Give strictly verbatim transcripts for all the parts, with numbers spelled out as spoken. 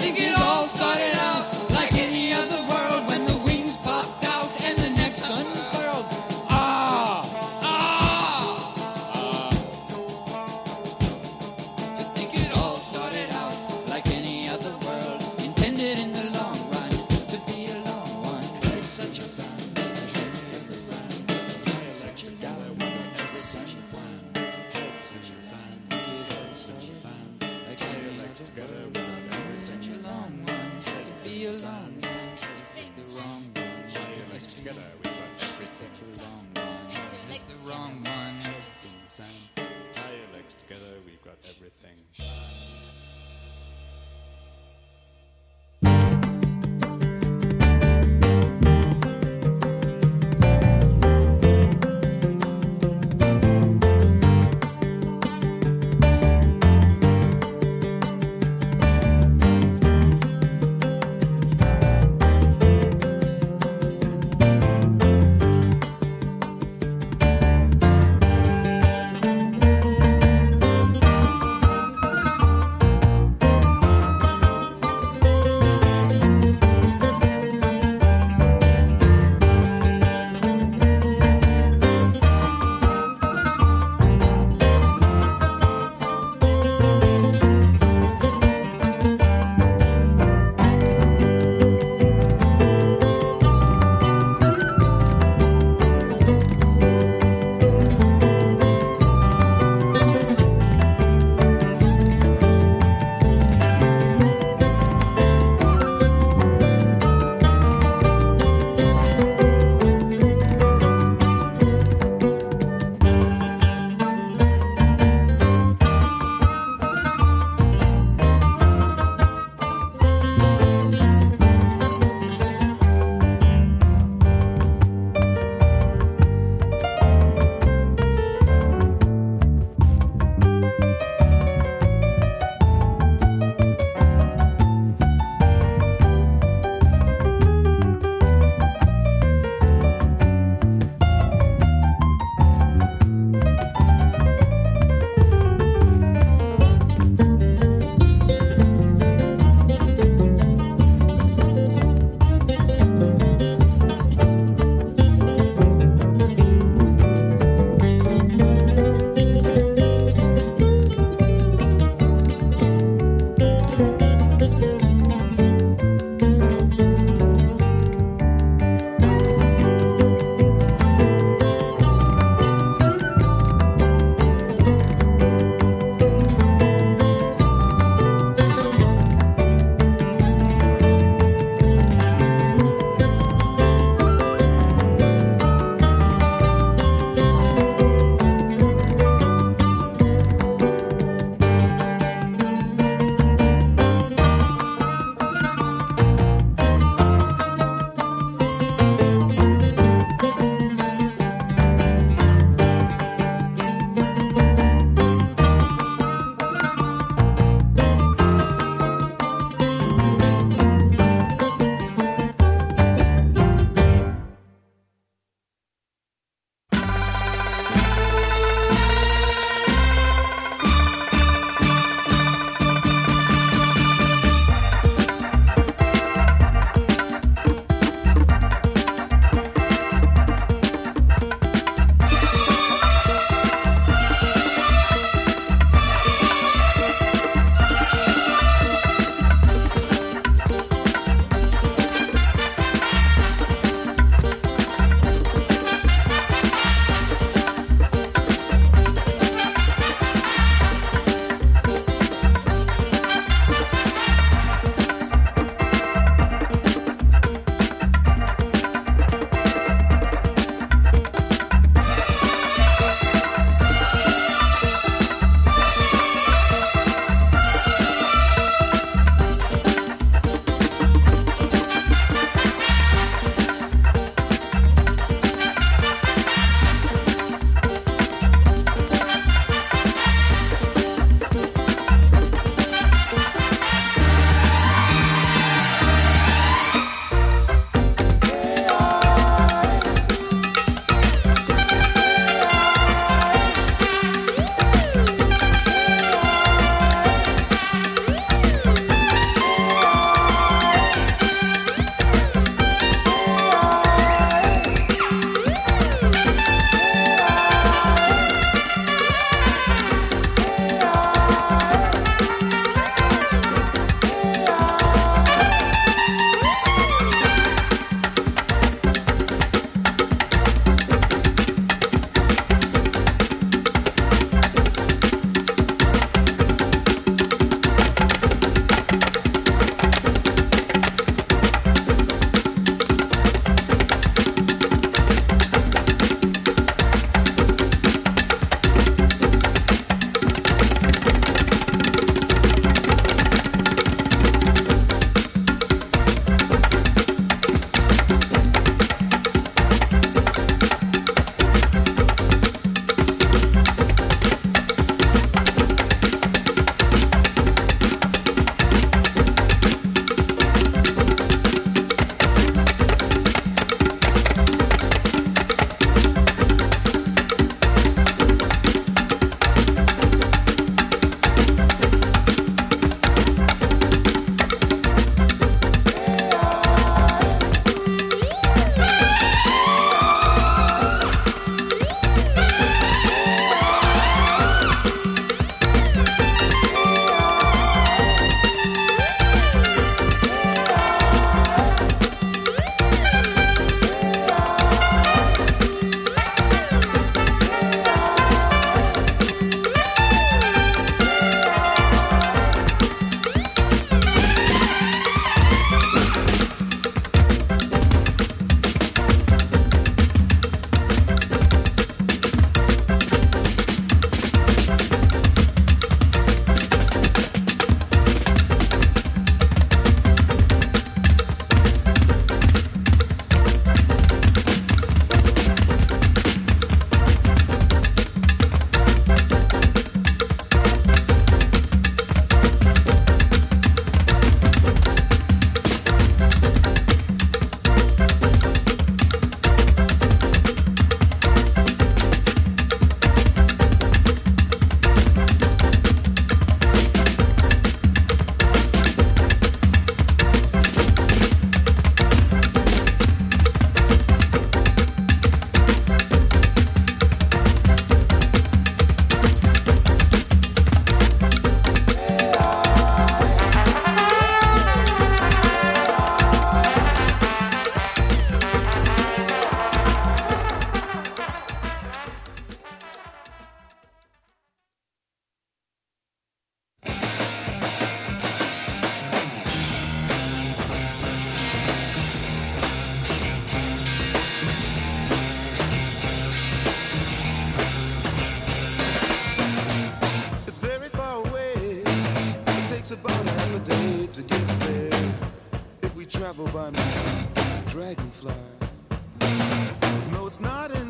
think it all started out like any other world when the wings popped out and the necks unfurled. Ah, ah, ah. To think it all started out like any other world, intended in the long run to be a long one. But it's such a sun, heads of the sun, such a dollar with every such a plan. Heads of the sun, such a sun, like every legs together without every such a long one. To be a long one, this is the wrong one. Legs together, we've got every such a long one. Is this the wrong one? Heads in the sun, tie your legs together, we've got everything.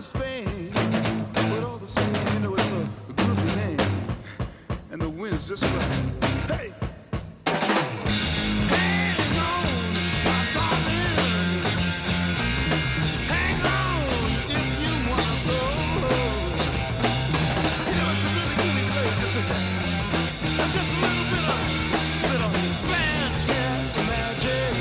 in Spain, but all the same, you know it's a good name, and the wind's just right. Hey! Hang on, my darling. Hang on if you wanna go. You know it's a really good place, isn't it? And just a little bit of sit on Spanish Castle magic.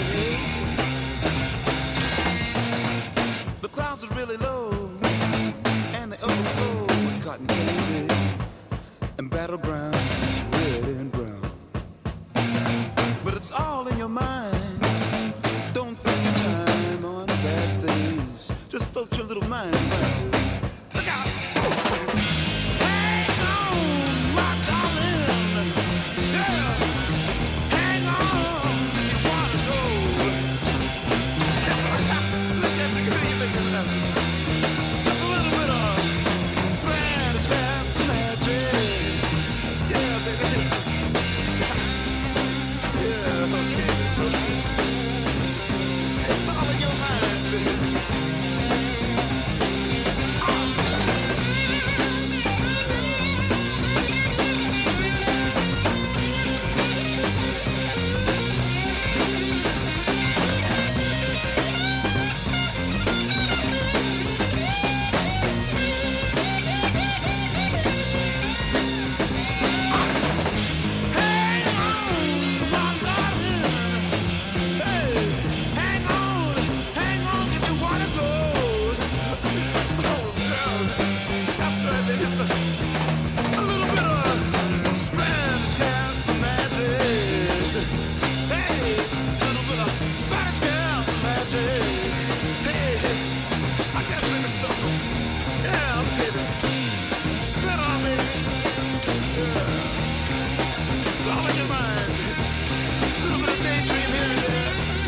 The clouds are really low, and they overflow with cotton candy and battleground red and brown. But it's all in your mind. Don't think your time on bad things. Just float your little mind around. Look out! Hang on, my darling. Yeah. Hang on if you wanna go. Look at you, you make it happen. Just a little bit of Spanish Castle magic. Yeah, baby. Yeah, okay. It's all in your mind, baby. Hang on, my darling. Hey, hang on, hang on if you wanna go. Oh, girl, that's right, baby. It's a, a little bit of Spanish Castle magic. Hey, a little bit of Spanish Castle magic. Hey, I gotta sing a song. Yeah, baby. Get on, baby. Yeah. It's all in your mind. A little bit of daydream here and there.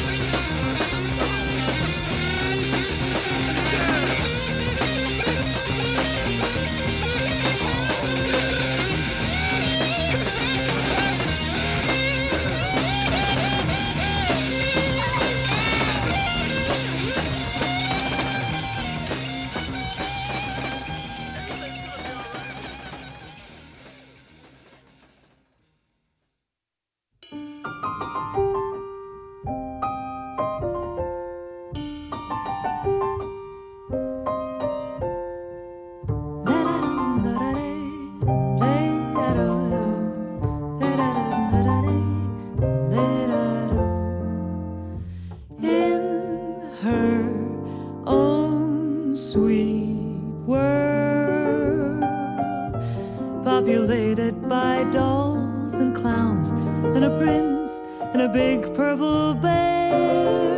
In her own sweet world, populated by dolls and clowns and a prince and a big purple bear,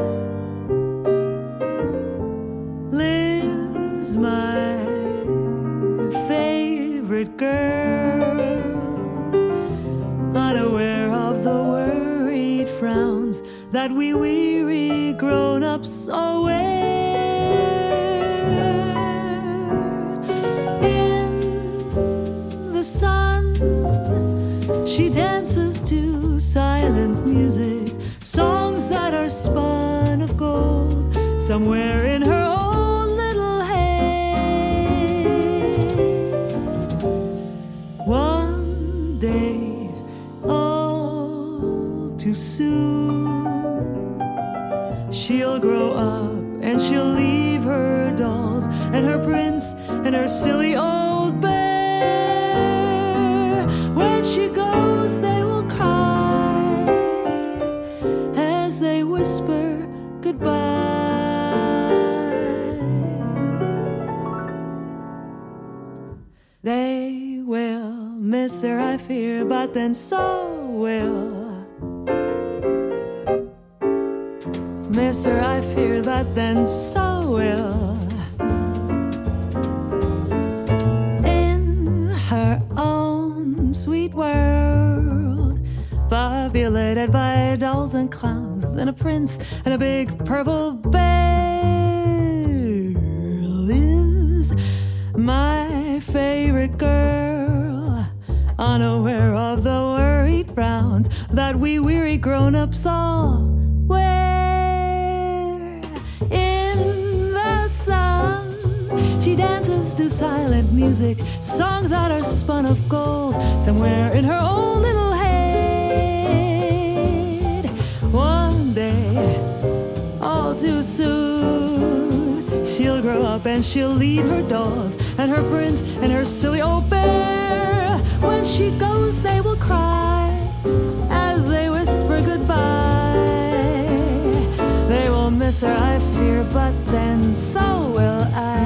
lives my favorite girl, unaware of the worried frowns that we weary grown-ups all wear. In the sun, she dances to silent music, songs that are spun of gold somewhere in her own little head. One day, all too soon, she'll grow up and she'll leave her dolls and her prince and her silly old bear. When she goes, they will cry as they whisper goodbye. They will miss her, I fear, but then so will miss her, I fear, but then so will. In her own sweet world, populated by dolls and clowns and a prince and a big purple bear, lives my favorite girl, unaware of the worried frowns that we weary grown-ups all wear. In the sun, silent music, songs that are spun of gold somewhere in her own little head. One day, all too soon, she'll grow up and she'll leave her dolls and her prince and her silly old bear. When she goes, they will cry as they whisper goodbye. They will miss her, I fear, but then so will I.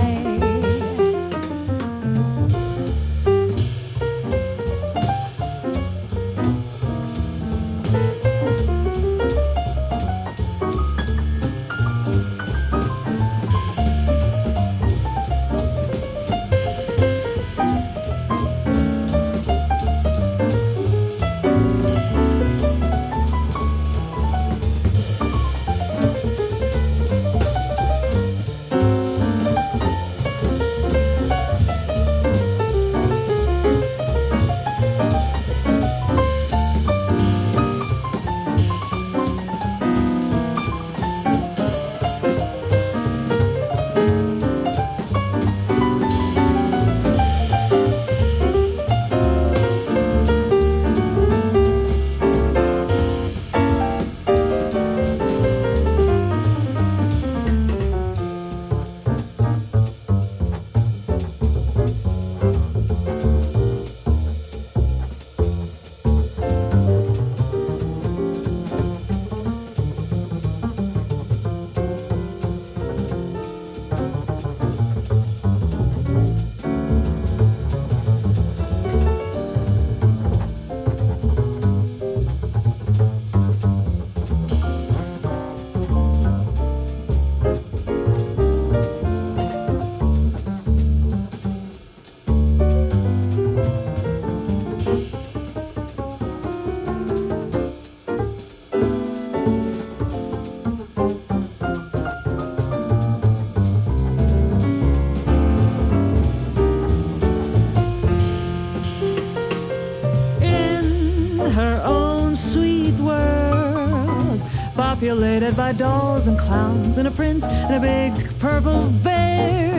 Populated by dolls and clowns and a prince and a big purple bear,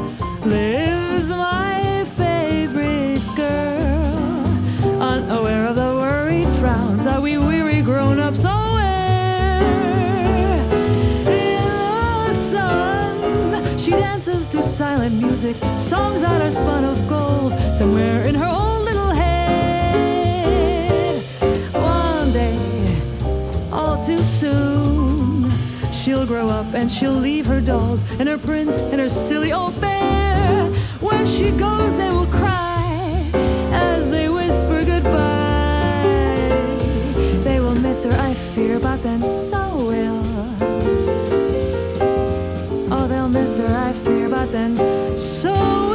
lives my favorite girl, unaware of the worried frowns that we weary grown-ups all wear. In the sun, she dances to silent music, songs that are spun of gold somewhere in her own little head. One day, all too soon, she'll grow up and she'll leave her dolls and her prince and her silly old bear. When she goes, they will cry as they whisper goodbye. They will miss her, I fear, but then so will. Oh, they'll miss her, I fear, but then so will.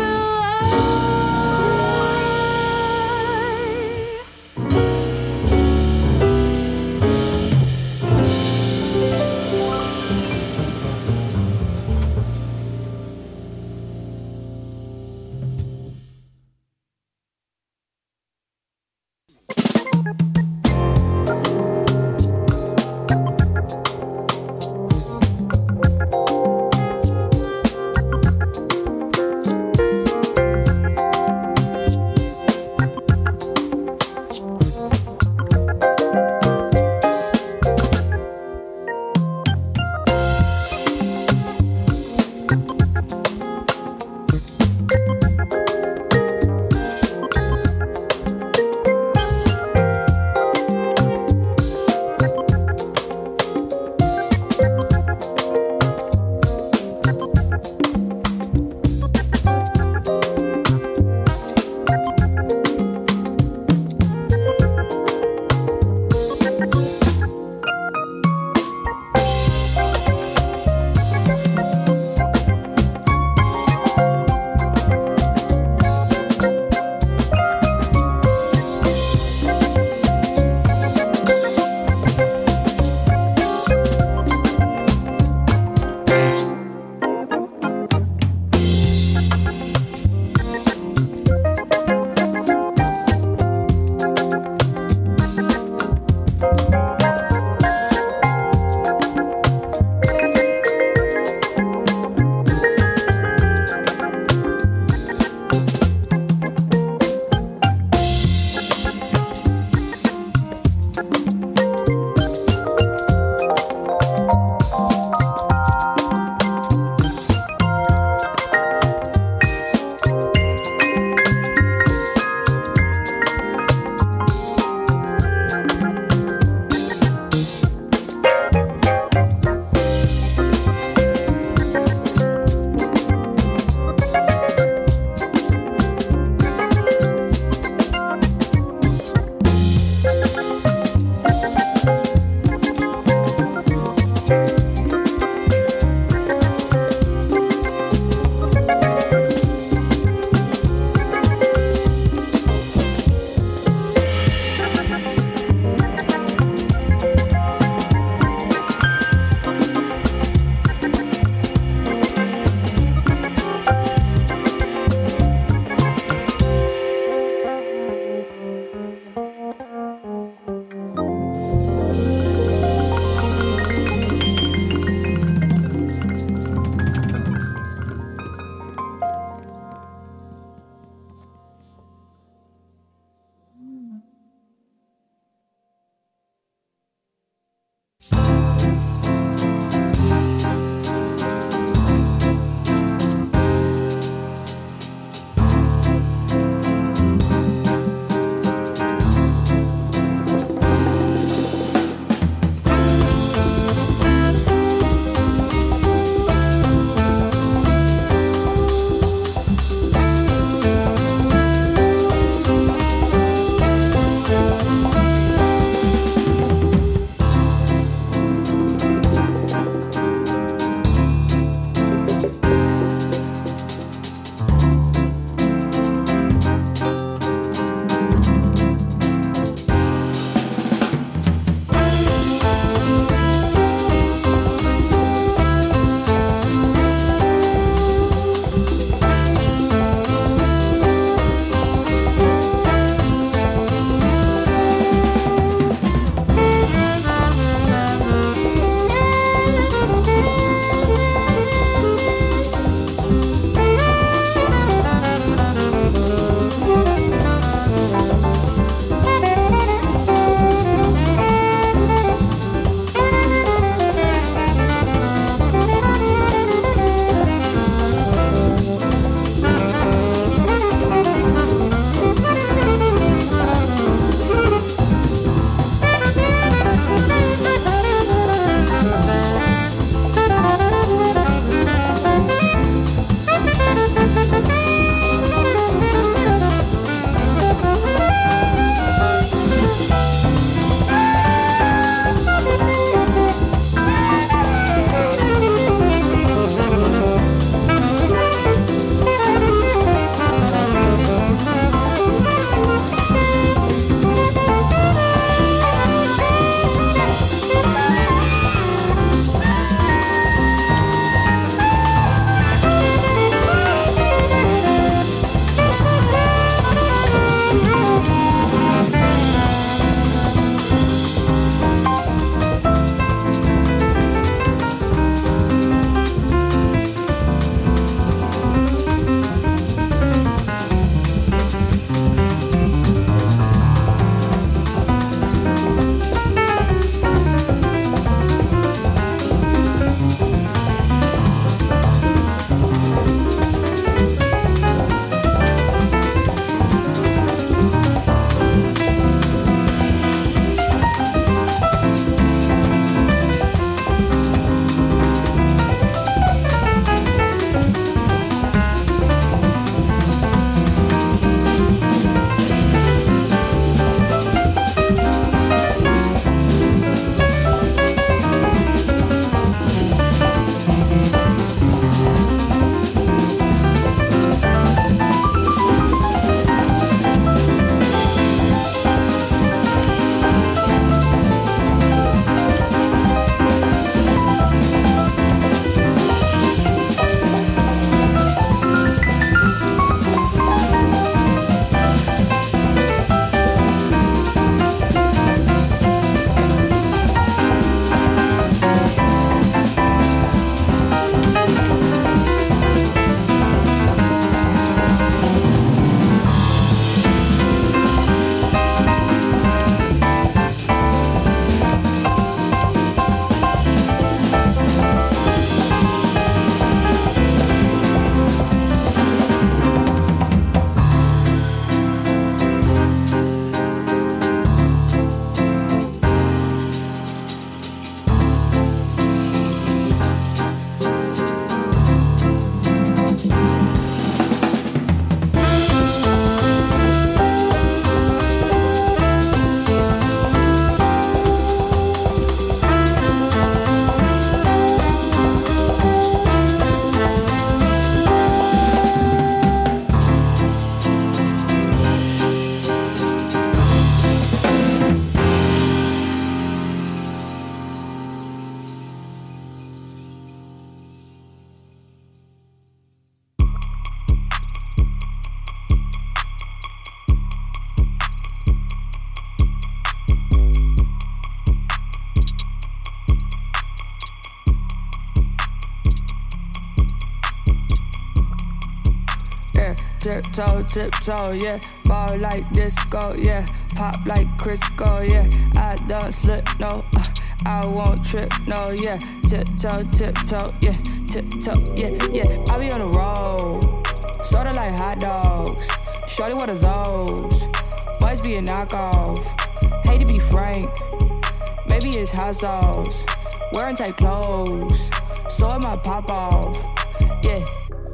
Tiptoe, tiptoe, yeah. Ball like disco, yeah. Pop like Crisco, yeah. I don't slip, no. Uh, I won't trip, no, yeah. Tiptoe, tiptoe, yeah. Tiptoe, yeah, yeah. I be on the road, sorta like hot dogs. Shorty, what are those? Must be a knockoff. Hate to be frank, maybe it's hot sauce. Wearing tight clothes, so it might pop off, yeah.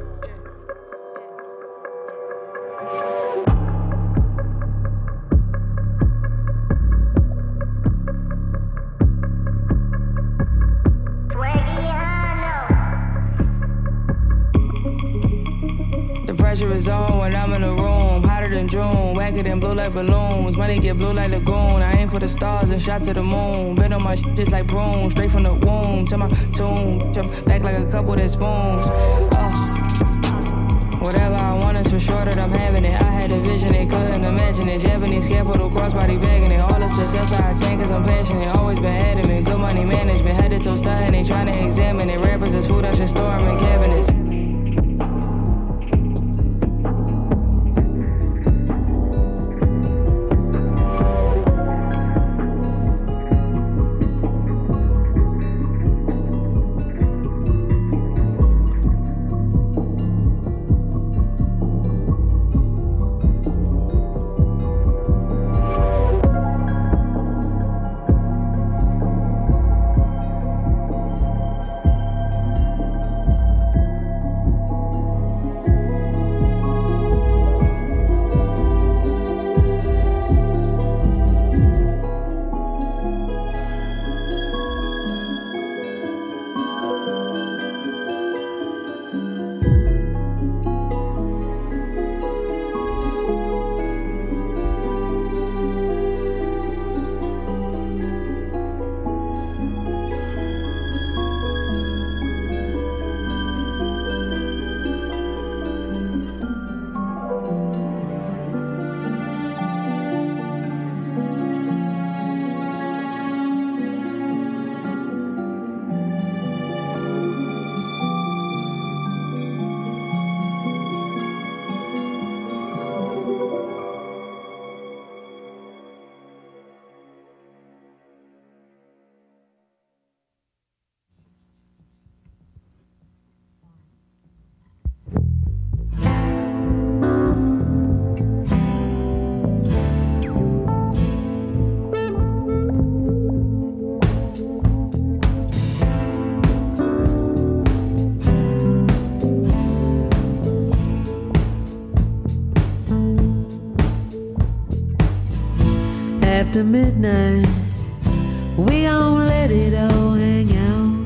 Pressure is on when I'm in the room. Hotter than June, wacker than blue like balloons. Money get blue like Lagoon. I aim for the stars and shot to the moon. Been on my shit just like prunes. Straight from the womb to my tomb. Jump back like a couple of spoons. Uh, whatever I want is for sure that I'm having it. I had a vision, they couldn't imagine it. Japanese capital, crossbody bagging it. All the success I attain cause I'm passionate. Always been adamant. Good money management. Head to toe stunting, they trying to examine it. Rappers is food, I should store them in cabinets. After midnight, we gon' let it all hang out.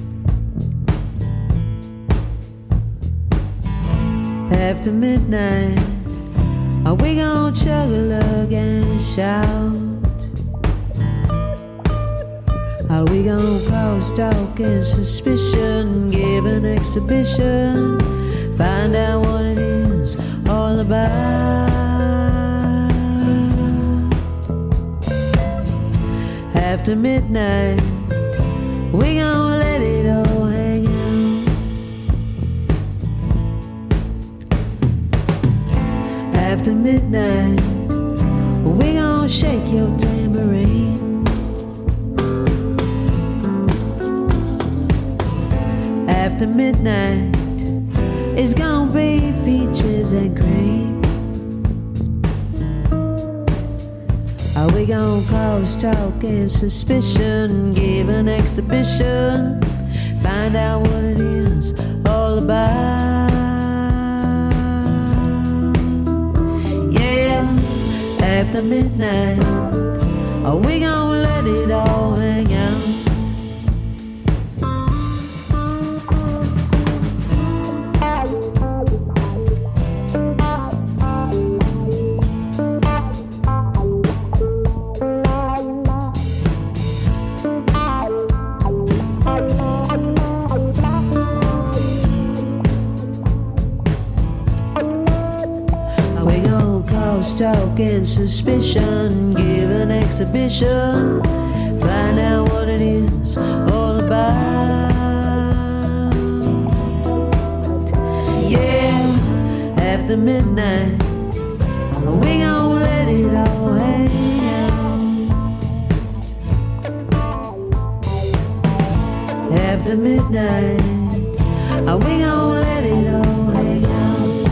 After midnight, are we gon' chug a lug and shout? Are we gon' cross talk and suspicion, give an exhibition, find out what it is all about? After midnight, we gon' let it all hang out. After midnight, we gon' shake your tambourine. After midnight, it's gonna be peaches and cream. Are we gon' cause talk and suspicion, give an exhibition, find out what it is all about? Yeah, after midnight, are we gon' let it all hang out? Talk and suspicion, give an exhibition, find out what it is all about. Yeah, after after midnight, we gon' let it all hang out. After midnight, we gon' let it all hang out.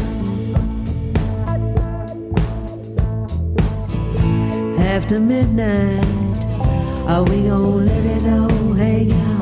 After midnight, we gon' let it all hang out.